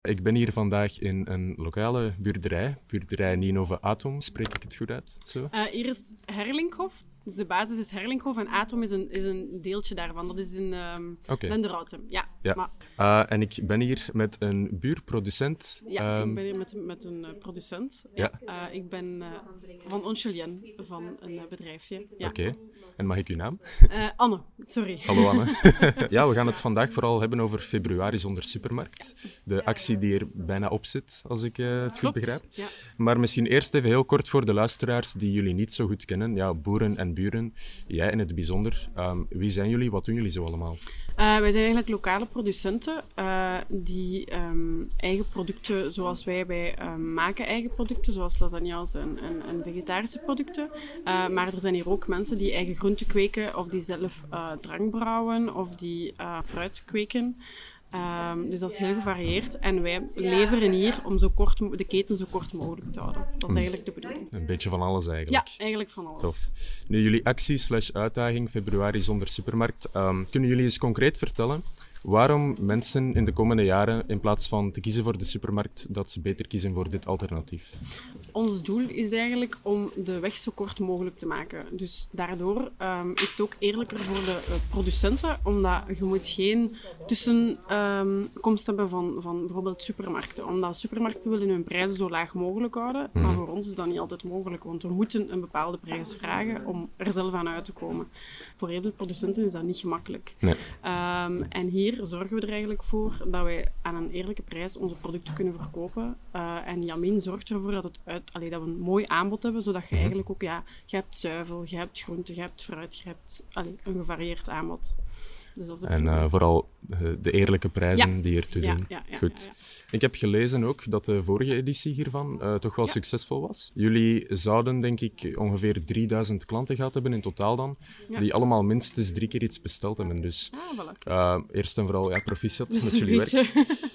Ik ben hier vandaag in een lokale buurderij Ninove Atom. Spreek ik het goed uit? Zo? Hier is Herlinkhof. Dus de basis is Herlinkhof en Atom is een deeltje daarvan. Dat is in Lenderouten. Ja. En ik ben hier met een buurproducent. Ja, ik ben hier met een producent. Ja. Ik ben van Onchulien, van een bedrijfje. Ja. Oké. En mag ik uw naam? Anne, sorry. Hallo Anne. Ja, we gaan het vandaag vooral hebben over februari zonder supermarkt. De actie die er bijna op zit, als ik het goed begrijp. Ja. Maar misschien eerst even heel kort voor de luisteraars die jullie niet zo goed kennen. Ja, boeren en buren, jij in het bijzonder. Wie zijn jullie? Wat doen jullie zo allemaal? Wij zijn eigenlijk lokale producenten die eigen producten, zoals wij maken eigen producten, zoals lasagnes en vegetarische producten. Maar er zijn hier ook mensen die eigen groenten kweken of die zelf drank brouwen of die fruit kweken. Dus dat is heel gevarieerd. En wij leveren hier om de keten zo kort mogelijk te houden. Dat is eigenlijk de bedoeling. Een beetje van alles eigenlijk. Ja, eigenlijk van alles. Tof. Nu, jullie actie/uitdaging februari zonder supermarkt. Kunnen jullie eens concreet vertellen waarom mensen in de komende jaren, in plaats van te kiezen voor de supermarkt, dat ze beter kiezen voor dit alternatief? Ons doel is eigenlijk om de weg zo kort mogelijk te maken. Dus daardoor is het ook eerlijker voor de producenten, omdat je moet geen tussenkomst hebben van bijvoorbeeld supermarkten. Omdat supermarkten willen hun prijzen zo laag mogelijk houden, maar voor ons is dat niet altijd mogelijk, want we moeten een bepaalde prijs vragen om er zelf aan uit te komen. Voor heel veel producenten is dat niet gemakkelijk. Nee. En hier zorgen we er eigenlijk voor dat wij aan een eerlijke prijs onze producten kunnen verkopen. En Jamin zorgt ervoor dat dat we een mooi aanbod hebben, zodat je eigenlijk ook, je hebt zuivel, je hebt groenten, je hebt fruit, je hebt een gevarieerd aanbod. Dus dat is en vooral de eerlijke prijzen die ertoe doen. Ja. Goed. Ik heb gelezen ook dat de vorige editie hiervan toch wel succesvol was. Jullie zouden, denk ik, ongeveer 3000 klanten gehad hebben in totaal dan, die allemaal minstens 3 keer iets besteld hebben. Dus voilà. eerst en vooral proficiat Dus met jullie werk.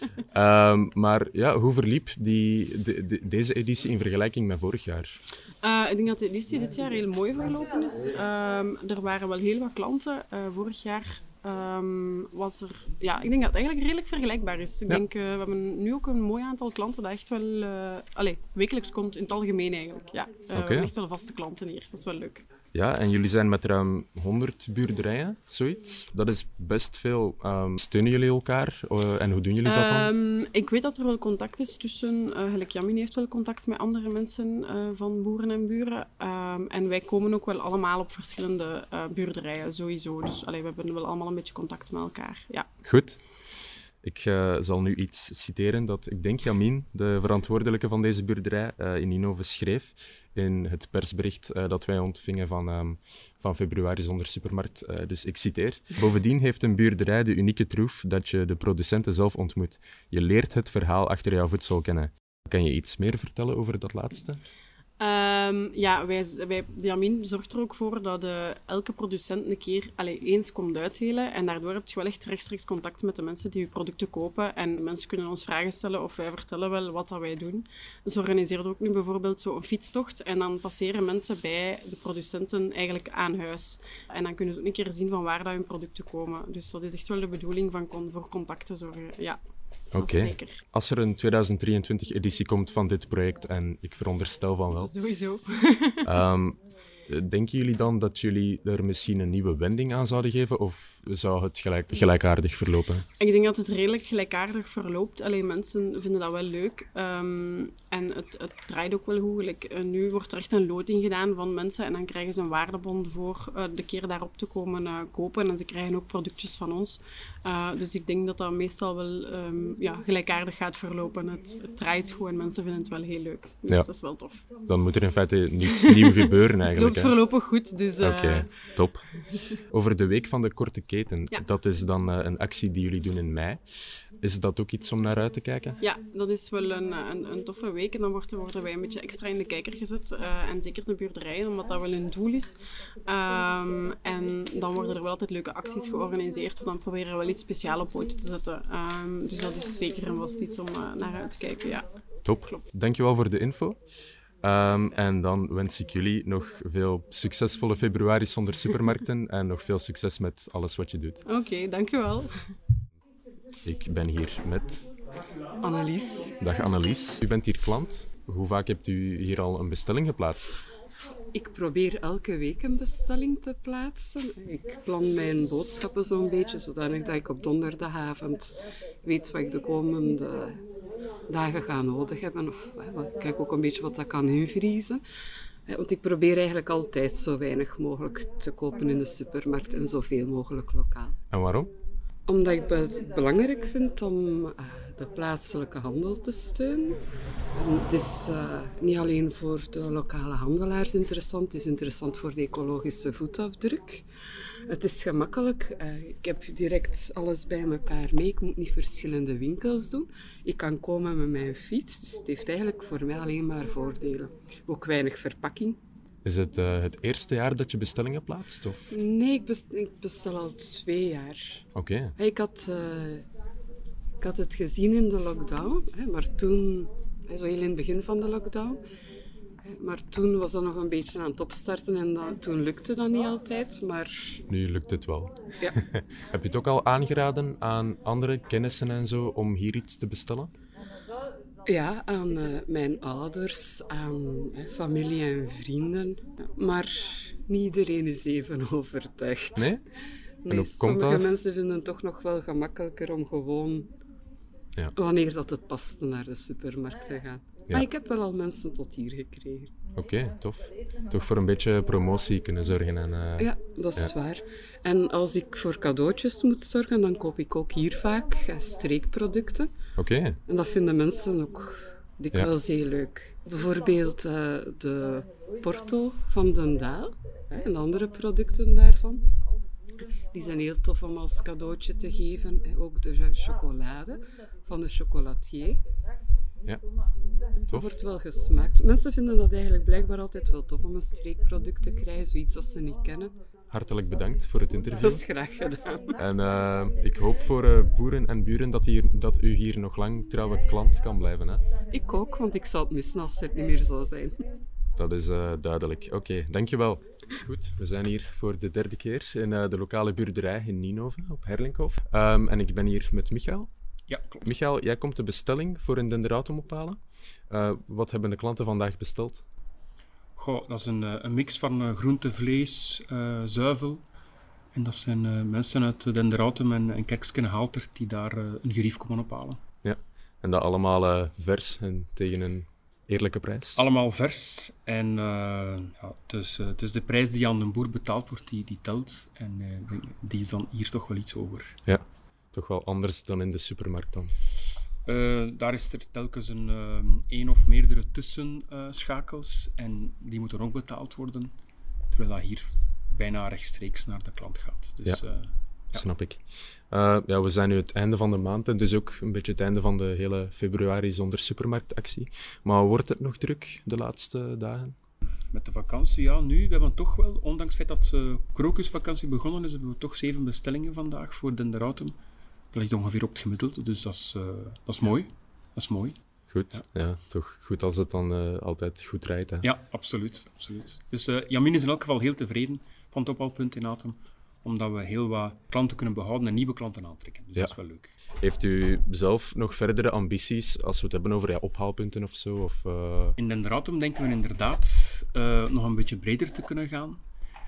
Maar ja, hoe verliep deze editie in vergelijking met vorig jaar? Ik denk dat de editie dit jaar heel mooi verlopen is. Er waren wel heel wat klanten. Vorig jaar was er... Ja, ik denk dat het eigenlijk redelijk vergelijkbaar is. Ik denk, we hebben nu ook een mooi aantal klanten dat echt wel... wekelijks komt in het algemeen eigenlijk. Ja, we hebben echt wel vaste klanten hier. Dat is wel leuk. Ja, en jullie zijn met ruim 100 buurderijen, zoiets. Dat is best veel. Steunen jullie elkaar? En hoe doen jullie dat dan? Ik weet dat er wel contact is tussen... gelijk Jamin heeft wel contact met andere mensen van boeren en buren. En wij komen ook wel allemaal op verschillende buurderijen, sowieso. Dus we hebben wel allemaal een beetje contact met elkaar. Ja. Goed. Ik zal nu iets citeren dat, ik denk, Jamin, de verantwoordelijke van deze buurderij, in Ninove schreef in het persbericht dat wij ontvingen van februari zonder supermarkt. Dus ik citeer. Bovendien heeft een buurderij de unieke troef dat je de producenten zelf ontmoet. Je leert het verhaal achter jouw voedsel kennen. Kan je iets meer vertellen over dat laatste? Jamin zorgt er ook voor dat elke producent een keer eens komt uitdelen. En daardoor heb je wel echt rechtstreeks contact met de mensen die je producten kopen. En mensen kunnen ons vragen stellen of wij vertellen wel wat dat wij doen. Dus we organiseren ook nu bijvoorbeeld zo een fietstocht. En dan passeren mensen bij de producenten eigenlijk aan huis. En dan kunnen ze ook een keer zien van waar dat hun producten komen. Dus dat is echt wel de bedoeling voor contact te zorgen. Ja. Oké. Als er een 2023-editie komt van dit project, en ik veronderstel van wel... Sowieso. Denken jullie dan dat jullie er misschien een nieuwe wending aan zouden geven, of zou het gelijkaardig verlopen? Ik denk dat het redelijk gelijkaardig verloopt. Alleen mensen vinden dat wel leuk. En het draait ook wel goed. Nu wordt er echt een loting gedaan van mensen en dan krijgen ze een waardebon voor de keer daarop te komen kopen. En ze krijgen ook productjes van ons. Dus ik denk dat dat meestal wel gelijkaardig gaat verlopen. Het draait goed en mensen vinden het wel heel leuk. Dus dat is wel tof. Dan moet er in feite niets nieuws gebeuren eigenlijk. Het loopt voorlopig goed. Dus, Oké, top. Over de Week van de Korte Keten. Ja. Dat is dan een actie die jullie doen in mei. Is dat ook iets om naar uit te kijken? Ja, dat is wel een toffe week. En dan worden wij een beetje extra in de kijker gezet. En zeker de buurderijen, omdat dat wel een doel is. En dan worden er wel altijd leuke acties georganiseerd. Dan proberen we wel iets speciaals op pootje te zetten. Dus dat is zeker en vast iets om naar uit te kijken. Ja. Top. Klopt. Dankjewel voor de info. En dan wens ik jullie nog veel succesvolle februari zonder supermarkten en nog veel succes met alles wat je doet. Oké, dankjewel. Ik ben hier met Annelies. Dag Annelies, u bent hier klant. Hoe vaak hebt u hier al een bestelling geplaatst? Ik probeer elke week een bestelling te plaatsen. Ik plan mijn boodschappen zo'n beetje, zodanig dat ik op donderdagavond weet wat ik de komende dagen ga nodig hebben. Of kijk ook een beetje wat dat kan invriezen. Want ik probeer eigenlijk altijd zo weinig mogelijk te kopen in de supermarkt en zoveel mogelijk lokaal. En waarom? Omdat ik het belangrijk vind om de plaatselijke handel te steunen. En het is niet alleen voor de lokale handelaars interessant, het is interessant voor de ecologische voetafdruk. Het is gemakkelijk. Ik heb direct alles bij elkaar mee. Ik moet niet verschillende winkels doen. Ik kan komen met mijn fiets, dus het heeft eigenlijk voor mij alleen maar voordelen. Ook weinig verpakking. Is het het eerste jaar dat je bestellingen plaatst? Of? Nee, ik bestel al 2 jaar. Oké. Ik had het gezien in de lockdown, maar toen, zo heel in het begin van de lockdown, maar toen was dat nog een beetje aan het opstarten en toen lukte dat niet altijd, maar... Nu lukt het wel. Ja. Heb je het ook al aangeraden aan andere kennissen en zo om hier iets te bestellen? Ja, aan mijn ouders, aan familie en vrienden, maar niet iedereen is even overtuigd. Nee? Nee, sommige mensen vinden het toch nog wel gemakkelijker om gewoon, wanneer dat het past, naar de supermarkt te gaan. Ja. Maar ik heb wel al mensen tot hier gekregen. Oké, tof. Toch voor een beetje promotie kunnen zorgen. En, ja, dat is waar. En als ik voor cadeautjes moet zorgen, dan koop ik ook hier vaak streekproducten. Oké. En dat vinden mensen ook dikwijls heel leuk. Bijvoorbeeld de Porto van Den Daal en andere producten daarvan. Die zijn heel tof om als cadeautje te geven. Ook de chocolade van de chocolatier. Ja, dat tof. wordt wel gesmaakt. Mensen vinden dat eigenlijk blijkbaar altijd wel tof om een streekproduct te krijgen, zoiets dat ze niet kennen. Hartelijk bedankt voor het interview. Dat is graag gedaan. En ik hoop voor boeren en buren dat u hier nog lang trouwe klant kan blijven. Hè? Ik ook, want ik zou het missen als het niet meer zou zijn. Dat is duidelijk. Oké, dankjewel. Goed, we zijn hier voor de 3e keer in de lokale buurderij in Nienhoven, op Herlinkhof. En ik ben hier met Michael. Ja, klopt. Michael, jij komt de bestelling voor een Denderautum ophalen. Wat hebben de klanten vandaag besteld? Goh, dat is een mix van groente, vlees, zuivel. En dat zijn mensen uit Denderautum en Kerksken Haltert die daar een gerief komen ophalen. Ja, en dat allemaal vers en tegen een eerlijke prijs? Allemaal vers. En het is de prijs die aan de boer betaald wordt, die telt. En die is dan hier toch wel iets hoger. Ja, toch wel anders dan in de supermarkt dan. Daar is er telkens één of meerdere tussenschakels en die moeten ook betaald worden, terwijl dat hier bijna rechtstreeks naar de klant gaat. Dus, snap ik. We zijn nu het einde van de maand en dus ook een beetje het einde van de hele februari zonder supermarktactie. Maar wordt het nog druk de laatste dagen? Met de vakantie, ja, nu. We hebben toch wel, ondanks het feit dat krokusvakantie begonnen is, hebben we toch 7 bestellingen vandaag voor Denderautum. Dat ligt ongeveer op het gemiddelde, dus dat is mooi. Dat is mooi. Goed, ja, toch goed als het dan altijd goed rijdt. Hè? Ja, absoluut. Dus Jamin is in elk geval heel tevreden van het ophaalpunt in Atem, omdat we heel wat klanten kunnen behouden en nieuwe klanten aantrekken. Dus dat is wel leuk. Heeft u zelf nog verdere ambities, als we het hebben over ophaalpunten of zo? Of, In Denderautum denken we inderdaad nog een beetje breder te kunnen gaan.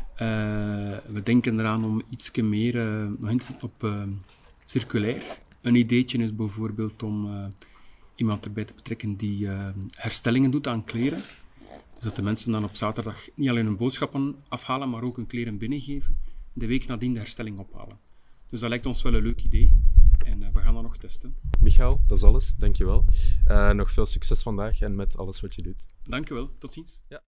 We denken eraan om iets meer nog in te zetten op circulair. Een ideetje is bijvoorbeeld om iemand erbij te betrekken die herstellingen doet aan kleren. Dus dat de mensen dan op zaterdag niet alleen hun boodschappen afhalen, maar ook hun kleren binnengeven. De week nadien de herstelling ophalen. Dus dat lijkt ons wel een leuk idee. En we gaan dat nog testen. Michael, dat is alles. Dankjewel. Nog veel succes vandaag en met alles wat je doet. Dankjewel. Tot ziens. Ja.